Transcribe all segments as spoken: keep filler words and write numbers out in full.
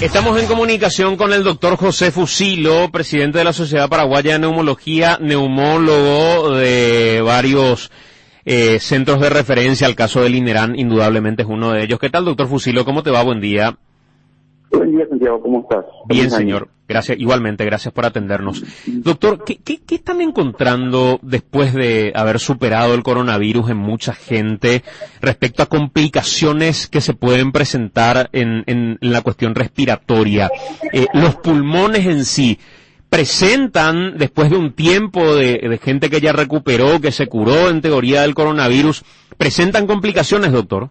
Estamos en comunicación con el doctor José Fusilo, presidente de la Sociedad Paraguaya de Neumología, neumólogo de varios eh, centros de referencia. El caso del INERAN indudablemente es uno de ellos. ¿Qué tal, doctor Fusilo? ¿Cómo te va? Buen día. Buen día, Santiago. ¿Cómo estás? Bien, señor. Gracias. Igualmente, gracias por atendernos. Doctor, ¿qué, qué, qué están encontrando después de haber superado el coronavirus en mucha gente respecto a complicaciones que se pueden presentar en, en, en la cuestión respiratoria? Eh, los pulmones en sí presentan, después de un tiempo de, de gente que ya recuperó, que se curó en teoría del coronavirus, ¿presentan complicaciones, doctor?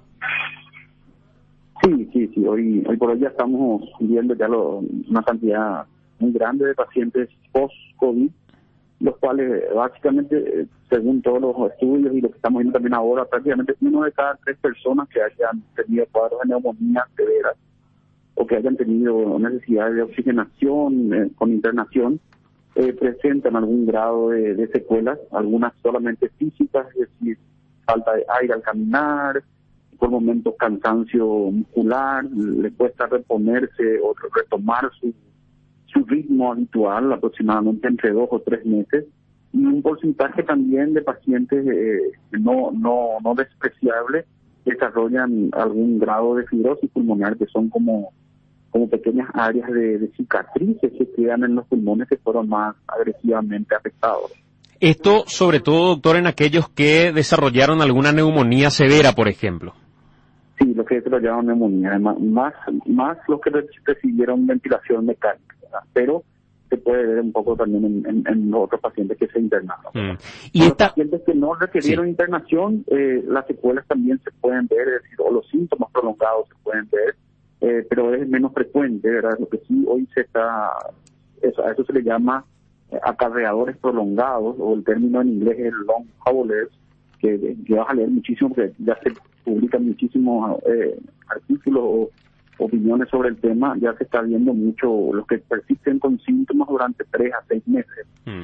Sí, sí, sí. Hoy, hoy por hoy ya estamos viendo ya lo, una cantidad muy grande de pacientes post-COVID, los cuales básicamente, según todos los estudios y lo que estamos viendo también ahora, prácticamente uno de cada tres personas que hayan tenido cuadros de neumonía severas o que hayan tenido necesidad de oxigenación eh, con internación, eh, presentan algún grado de, de secuelas, algunas solamente físicas, es decir, falta de aire al caminar, por momentos cansancio muscular, le cuesta reponerse o retomar su, su ritmo habitual, aproximadamente entre dos o tres meses, y un porcentaje también de pacientes eh, no, no, no despreciable desarrollan algún grado de fibrosis pulmonar, que son como, como pequeñas áreas de, de cicatrices que quedan en los pulmones que fueron más agresivamente afectados. Esto, sobre todo, doctor, en aquellos que desarrollaron alguna neumonía severa, por ejemplo. Sí, los que desarrollaron neumonía, además, más, más los que recibieron ventilación mecánica, ¿verdad? Pero se puede ver un poco también en, en, en los otros pacientes que se internaron. Mm. Y los esta... pacientes que no requirieron sí. internación, eh, las secuelas también se pueden ver, es decir, o los síntomas prolongados se pueden ver, eh, pero es menos frecuente, ¿verdad? Lo que sí hoy se está, eso, a eso se le llama acarreadores prolongados, o el término en inglés es long haulers, que, que vas a leer muchísimo porque ya se publican muchísimos eh, artículos o opiniones sobre el tema. Ya se está viendo mucho los que persisten con síntomas durante tres a seis meses. Mm.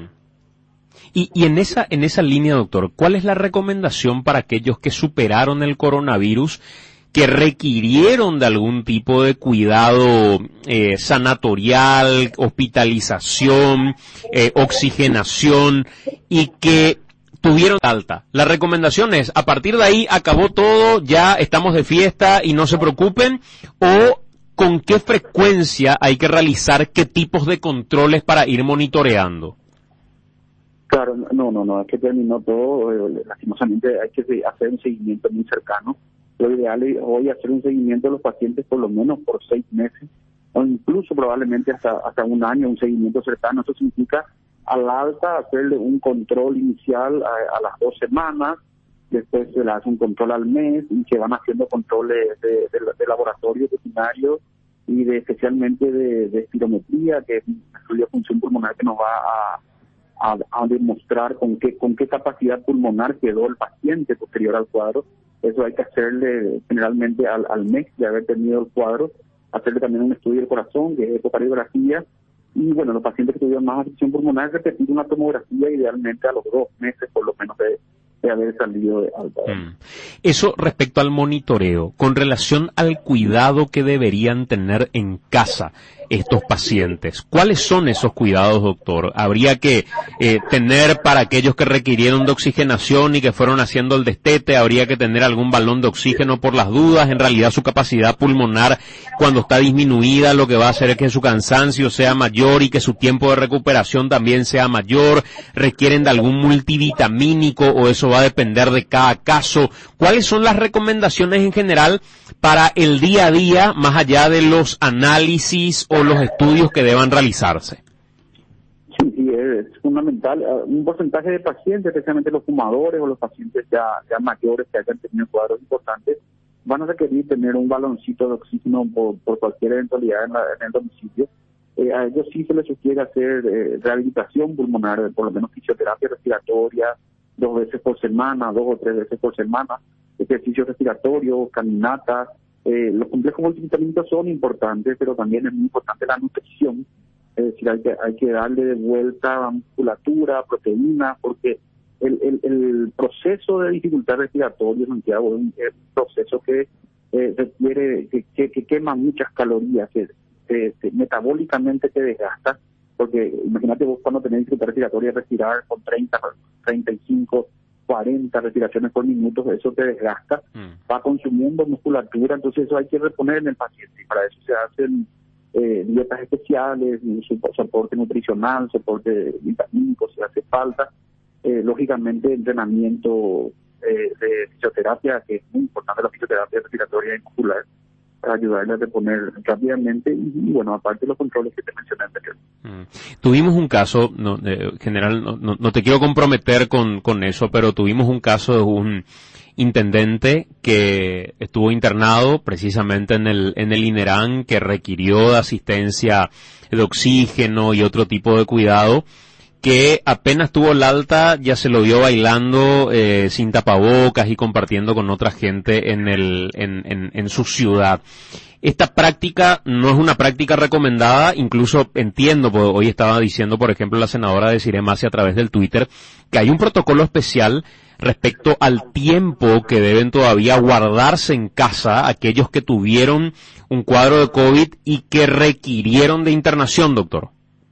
Y, y en esa en esa línea, doctor, ¿cuál es la recomendación para aquellos que superaron el coronavirus, que requirieron de algún tipo de cuidado eh, sanatorial, hospitalización, eh, oxigenación, y que tuvieron alta? La recomendación es, a partir de ahí acabó todo, ya estamos de fiesta y no se preocupen, o con qué frecuencia hay que realizar qué tipos de controles para ir monitoreando. Claro, no, no, no, es que terminó todo, eh, lastimosamente hay que hacer un seguimiento muy cercano. Lo ideal es hoy hacer un seguimiento de los pacientes por lo menos por seis meses, o incluso probablemente hasta, hasta un año, un seguimiento cercano. Eso significa al alta hacerle un control inicial a, a las dos semanas, después se le hace un control al mes, y se van haciendo controles de, de, de laboratorio, veterinario, y de especialmente de, de espirometría, que es un estudio de función pulmonar que nos va a, a, a demostrar con qué, con qué capacidad pulmonar quedó el paciente posterior al cuadro. Eso hay que hacerle generalmente al, al mes de haber tenido el cuadro, hacerle también un estudio del corazón, que es ecocardiografía, y bueno, los pacientes que tuvieron más afección pulmonar, repetir una tomografía idealmente a los dos meses por lo menos de, de haber salido de alta. Mm. Eso respecto al monitoreo, con relación al cuidado que deberían tener en casa estos pacientes. ¿Cuáles son esos cuidados, doctor? ¿Habría que eh, tener para aquellos que requirieron de oxigenación y que fueron haciendo el destete? ¿Habría que tener algún balón de oxígeno por las dudas? En realidad su capacidad pulmonar, cuando está disminuida, lo que va a hacer es que su cansancio sea mayor y que su tiempo de recuperación también sea mayor. ¿Requieren de algún multivitamínico o eso va a depender de cada caso? ¿Cuáles son las recomendaciones en general para el día a día, más allá de los análisis o los estudios que deban realizarse? Sí, sí, es fundamental. Un porcentaje de pacientes, especialmente los fumadores o los pacientes ya, ya mayores que hayan tenido cuadros importantes, van a requerir tener un baloncito de oxígeno por, por cualquier eventualidad en, la, en el domicilio. Eh, a ellos sí se les sugiere hacer eh, rehabilitación pulmonar, por lo menos fisioterapia respiratoria, dos veces por semana, dos o tres veces por semana, ejercicios respiratorios, caminatas. Eh, los complejos multivitamínicos son importantes, pero también es muy importante la nutrición. Es decir, hay que, hay que darle de vuelta musculatura, proteína, porque el, el, el proceso de dificultad respiratoria, Santiago, es un, es un proceso que eh, requiere, que, que, que quema muchas calorías, que te, te, metabólicamente te desgasta, porque imagínate vos cuando tenés dificultad respiratoria, respirar con treinta, treinta y cinco, cuarenta respiraciones por minuto, eso te desgasta, mm. va consumiendo musculatura, entonces eso hay que reponer en el paciente, y para eso se hacen eh, dietas especiales, soporte nutricional, soporte vitamínico, si hace falta, eh, lógicamente entrenamiento eh, de fisioterapia, que es muy importante la fisioterapia respiratoria y muscular, para ayudarle a reponer rápidamente y, y bueno, aparte de los controles que te mencioné anteriormente. Mm. Tuvimos un caso, no, eh, general, no, no, no te quiero comprometer con, con eso, pero tuvimos un caso de un intendente que estuvo internado precisamente en el, en el INERAN, que requirió de asistencia de oxígeno y otro tipo de cuidado, que apenas tuvo el alta ya se lo vio bailando eh, sin tapabocas y compartiendo con otra gente en el en, en, en su ciudad. Esta práctica no es una práctica recomendada, incluso entiendo, porque hoy estaba diciendo, por ejemplo, la senadora Desirée Masi a través del Twitter, que hay un protocolo especial respecto al tiempo que deben todavía guardarse en casa aquellos que tuvieron un cuadro de COVID y que requirieron de internación, doctor.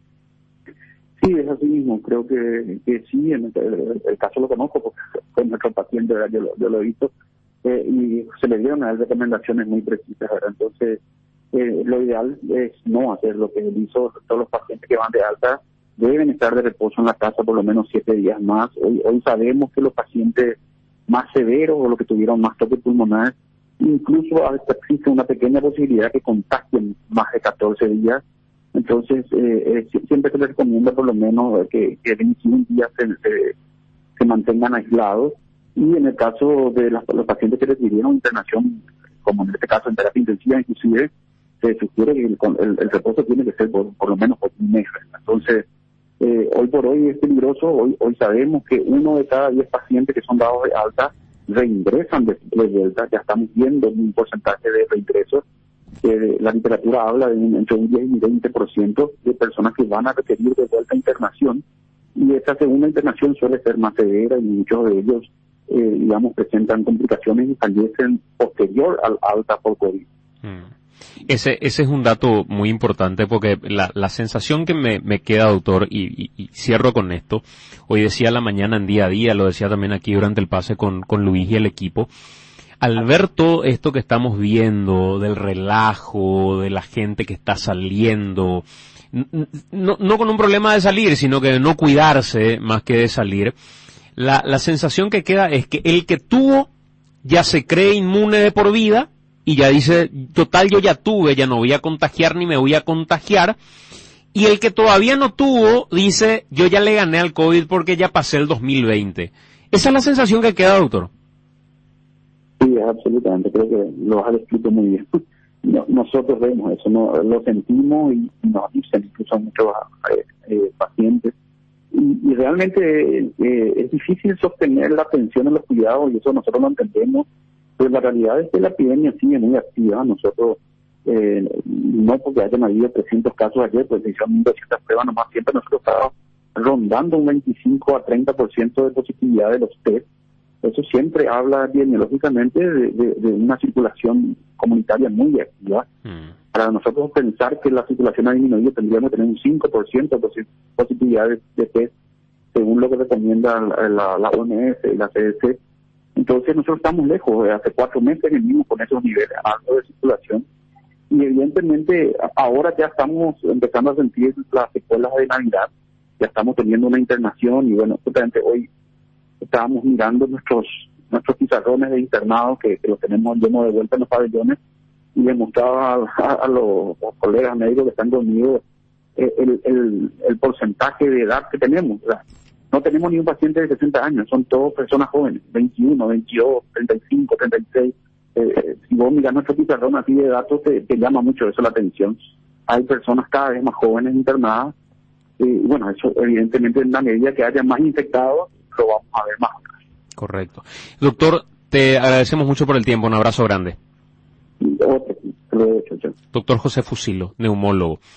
Sí, es así mismo, creo que, que sí, en el, el, el caso lo conozco porque fue nuestro paciente, ¿verdad? Yo, yo lo he visto, eh, y se le dieron a él recomendaciones muy precisas, ¿verdad? Entonces, eh, lo ideal es no hacer lo que él hizo. Todos los pacientes que van de alta deben estar de reposo en la casa por lo menos siete días más. Hoy, hoy sabemos que los pacientes más severos o los que tuvieron más toque pulmonar, incluso existe una pequeña posibilidad que contagien más de catorce días. Entonces, eh, eh, siempre se les recomienda por lo menos que, que veintiún días se, se, se mantengan aislados. Y en el caso de las, los pacientes que requirieron internación, como en este caso en terapia intensiva, inclusive, se sugiere que el, el, el reposo tiene que ser por, por lo menos por un mes. Entonces, eh, hoy por hoy es peligroso. Hoy, hoy sabemos que uno de cada diez pacientes que son dados de alta reingresan de, de vuelta. Ya estamos viendo un porcentaje de reingresos. Eh, la literatura habla de un, entre un diez y veinte por ciento de personas que van a requerir de vuelta internación, y esa segunda internación suele ser más severa y muchos de ellos, eh, digamos, presentan complicaciones y fallecen posterior al alta por COVID. Mm. Ese, ese es un dato muy importante porque la, la sensación que me, me queda, doctor, y, y, y cierro con esto, hoy decía la mañana en día a día, lo decía también aquí durante el pase con, con Luis y el equipo, al ver todo esto que estamos viendo, del relajo, de la gente que está saliendo, no, no con un problema de salir, sino que de no cuidarse más que de salir, la, la sensación que queda es que el que tuvo ya se cree inmune de por vida y ya dice, total, yo ya tuve, ya no voy a contagiar ni me voy a contagiar, y el que todavía no tuvo dice, yo ya le gané al COVID porque ya pasé el dos mil veinte. Esa es la sensación que queda, doctor. Sí, absolutamente, creo que lo has descrito muy bien. No, nosotros vemos eso, no, lo sentimos y nos dicen incluso muchos eh, eh, pacientes. Y, y realmente eh, es difícil sostener la atención en los cuidados, y eso nosotros lo entendemos, pero la realidad es que la epidemia sigue muy activa. Nosotros, eh, no porque hayan habido trescientos casos ayer, pues se hicieron doscientas pruebas nomás, siempre nosotros estábamos rondando un veinticinco a treinta por ciento de positividad de los test. Eso siempre habla epidemiológicamente de, de, de una circulación comunitaria muy activa. Mm. Para nosotros pensar que la circulación ha disminuido, tendríamos que tener un cinco por ciento de positividad de, de test, según lo que recomienda la, la, la O M S y la C D C. Entonces nosotros estamos lejos, hace cuatro meses venimos con esos niveles altos de circulación, y evidentemente ahora ya estamos empezando a sentir las secuelas de Navidad, ya estamos teniendo una internación, y bueno, justamente hoy estábamos mirando nuestros nuestros pizarrones de internados que, que los tenemos llenos de vuelta en los pabellones, y les mostraba a, a, a los, los colegas médicos que están conmigo el, el, el porcentaje de edad que tenemos, ¿verdad? No tenemos ni un paciente de sesenta años, son todos personas jóvenes, veintiuno, veintidós, treinta y cinco, treinta y seis. Eh, si vos miras nuestro pizarrón así de datos, te, te llama mucho eso la atención. Hay personas cada vez más jóvenes internadas, y eh, bueno, eso evidentemente en la medida que haya más infectados, lo vamos a ver más. Correcto. Doctor, te agradecemos mucho por el tiempo, un abrazo grande. Otro, lo he hecho, Doctor José Fusilo, neumólogo.